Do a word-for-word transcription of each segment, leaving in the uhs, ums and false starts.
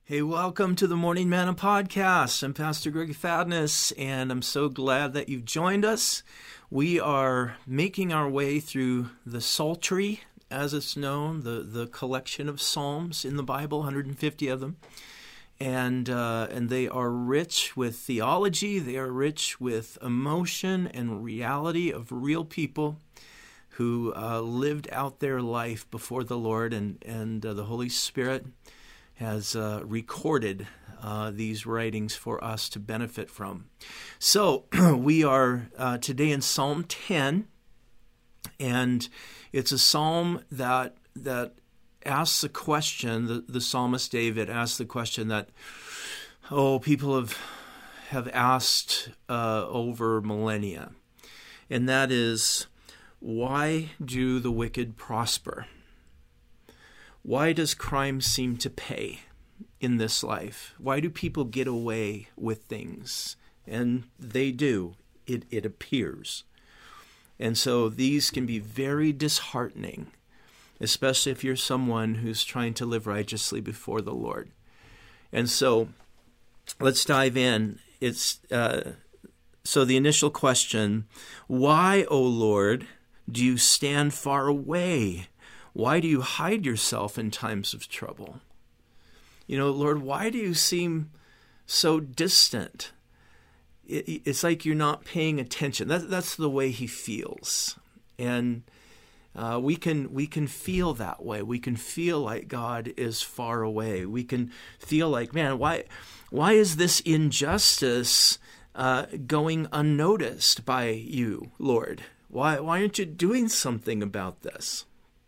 Hey, welcome to the Morning Manna Podcast. I'm Pastor Greg Fadness, and I'm so glad that you've joined us. We are making our way through the Psaltery, as it's known, the, the collection of Psalms in the Bible, one hundred fifty of them. And, uh, and they are rich with theology, they are rich with emotion and reality of real people who uh, lived out their life before the Lord, and, and uh, the Holy Spirit has uh, recorded uh, these writings for us to benefit from. So we are uh, today in Psalm ten, and it's a psalm that that asks a question. The, the psalmist David asks the question that, oh, people have have asked uh, over millennia, and that is, why do the wicked prosper? Why does crime seem to pay in this life? Why do people get away with things? And they do. It, it appears. And so these can be very disheartening, especially if you're someone who's trying to live righteously before the Lord. And so let's dive in. It's uh, so the initial question, why, O Lord, do you stand far away? Why do you hide yourself in times of trouble? You know, Lord, why do you seem so distant? It, it's like you're not paying attention. That, that's the way he feels. And uh, we can we can feel that way. We can feel like God is far away. We can feel like, man, why, why is this injustice uh, going unnoticed by you, Lord? Why, why aren't you doing something about this?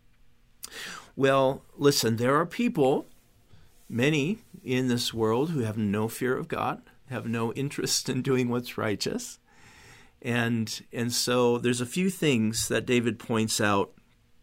Well, listen, there are people, many in this world, who have no fear of God, have no interest in doing what's righteous. And and so there's a few things that David points out,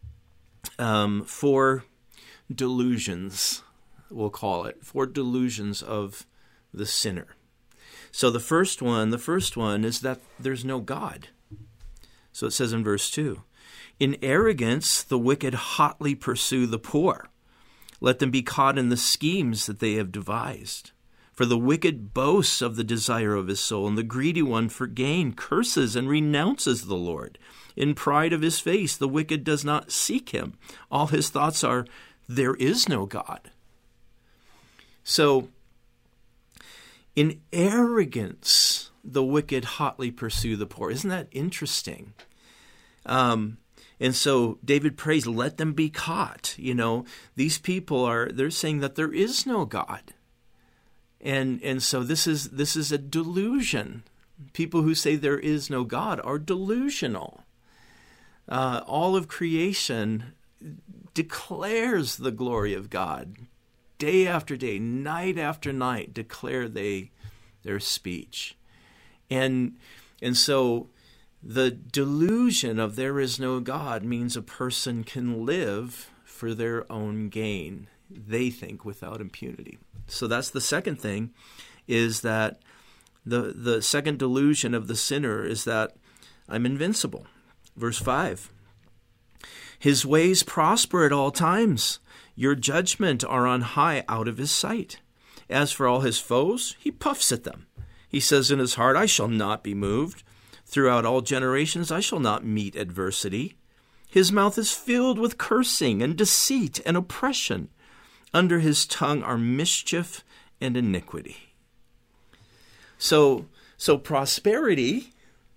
um, four delusions, we'll call it, four delusions of the sinner. So the first one, the first one is that there's no God. So it says in verse two, in arrogance, the wicked hotly pursue the poor. Let them be caught in the schemes that they have devised. For the wicked boasts of the desire of his soul, and the greedy one for gain curses and renounces the Lord. In pride of his face, the wicked does not seek him. All his thoughts are, there is no God. So, in arrogance, the wicked hotly pursue the poor. Isn't that interesting? Um... And so David prays, let them be caught. You know, these people are, they're saying that there is no God. And and so this is this is a delusion. People who say there is no God are delusional. Uh, all of creation declares the glory of God. Day after day, night after night, declare they their speech. And and so the delusion of there is no God means a person can live for their own gain, they think, without impunity. So that's the second thing, is that the, the second delusion of the sinner is that I'm invincible. Verse five, his ways prosper at all times. Your judgment are on high out of his sight. As for all his foes, he puffs at them. He says in his heart, I shall not be moved. Throughout all generations I shall not meet adversity. His mouth is filled with cursing and deceit and oppression. Under his tongue are mischief and iniquity. So, so prosperity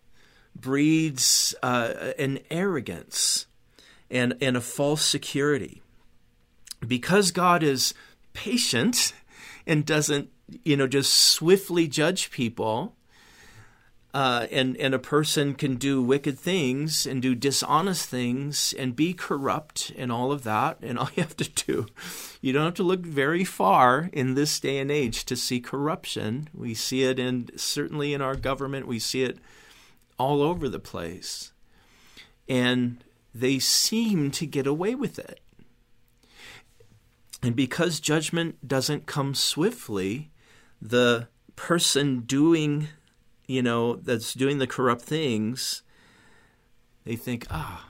breeds uh, an arrogance and, and a false security. Because God is patient and doesn't, you know, just swiftly judge people, Uh, and, and a person can do wicked things and do dishonest things and be corrupt and all of that. And all you have to do, you don't have to look very far in this day and age to see corruption. We see it in certainly in our government. We see it all over the place. And they seem to get away with it. And because judgment doesn't come swiftly, the person doing you know, that's doing the corrupt things, they think, ah,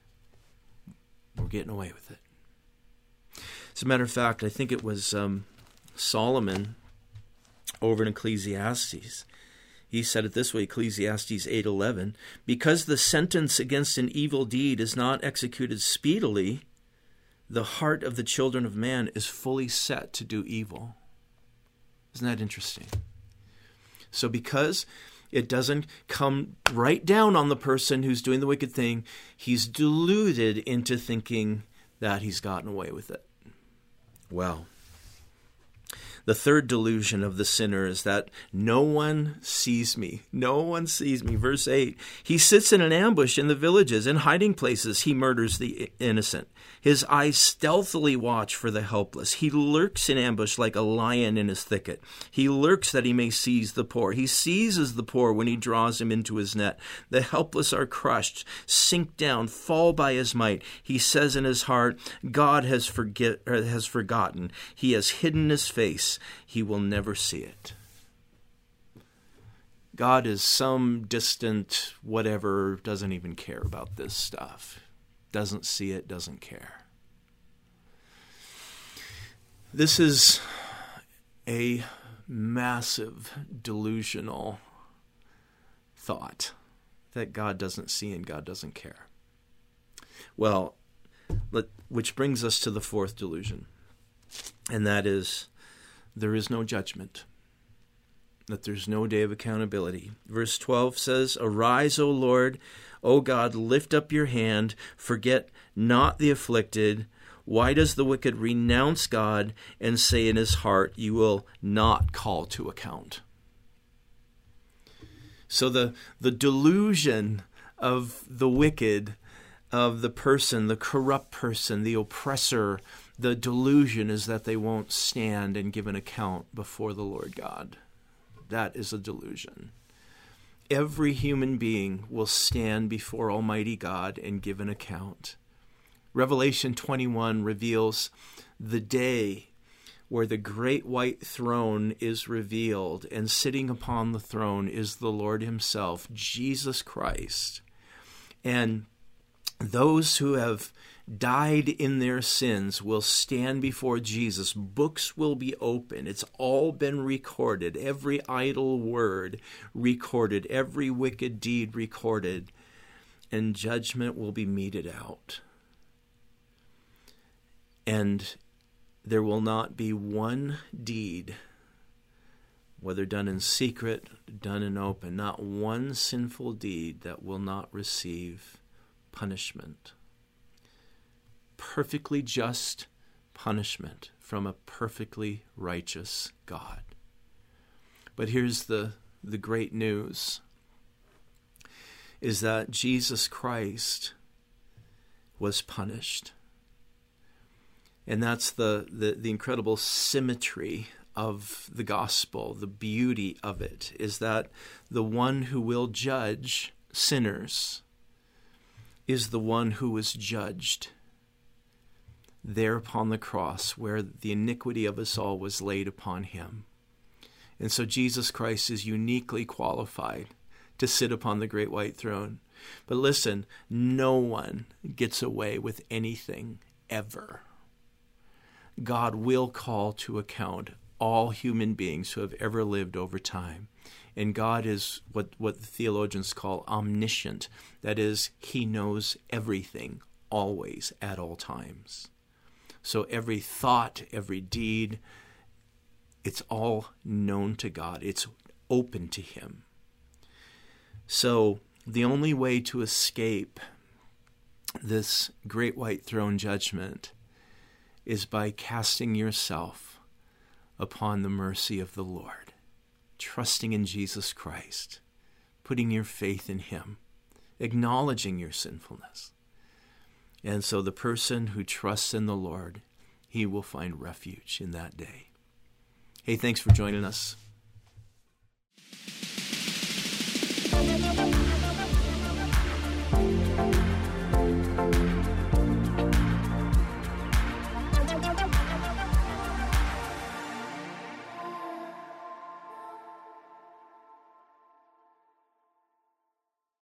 we're getting away with it. As a matter of fact, I think it was um, Solomon over in Ecclesiastes. He said it this way, Ecclesiastes eight eleven, because the sentence against an evil deed is not executed speedily, the heart of the children of man is fully set to do evil. Isn't that interesting? So because it doesn't come right down on the person who's doing the wicked thing, he's deluded into thinking that he's gotten away with it. Well, the third delusion of the sinner is that no one sees me. No one sees me. Verse eight, he sits in an ambush in the villages. In hiding places, he murders the innocent. His eyes stealthily watch for the helpless. He lurks in ambush like a lion in his thicket. He lurks that he may seize the poor. He seizes the poor when he draws him into his net. The helpless are crushed, sink down, fall by his might. He says in his heart, God has forget, or has forgotten. He has hidden his face. He will never see it. God is some distant whatever, doesn't even care about this stuff. Doesn't see it, doesn't care. This is a massive delusional thought that God doesn't see and God doesn't care. Well, let, which brings us to the fourth delusion, and that is there is no judgment, that there's no day of accountability. Verse twelve says, arise, O Lord, O God, lift up your hand, forget not the afflicted. Why does the wicked renounce God and say in his heart, you will not call to account? So the, the delusion of the wicked, of the person, the corrupt person, the oppressor, the delusion is that they won't stand and give an account before the Lord God. That is a delusion. Every human being will stand before Almighty God and give an account. Revelation twenty-one reveals the day where the great white throne is revealed, and sitting upon the throne is the Lord himself, Jesus Christ. And those who have died in their sins will stand before Jesus. Books will be open. It's all been recorded. Every idle word recorded. Every wicked deed recorded. And judgment will be meted out. And there will not be one deed, whether done in secret, done in open, not one sinful deed that will not receive punishment. Perfectly just punishment from a perfectly righteous God. But here's the, the great news, is that Jesus Christ was punished. And that's the, the, the incredible symmetry of the gospel, the beauty of it, is that the one who will judge sinners is the one who was judged there upon the cross, where the iniquity of us all was laid upon him. And so Jesus Christ is uniquely qualified to sit upon the great white throne. But listen, no one gets away with anything ever. God will call to account all human beings who have ever lived over time. And God is what, what the theologians call omniscient. That is, he knows everything, always, at all times. So every thought, every deed, it's all known to God. It's open to him. So the only way to escape this great white throne judgment is by casting yourself upon the mercy of the Lord, trusting in Jesus Christ, putting your faith in him, acknowledging your sinfulness. And so the person who trusts in the Lord, he will find refuge in that day. Hey, thanks for joining us. Thank you.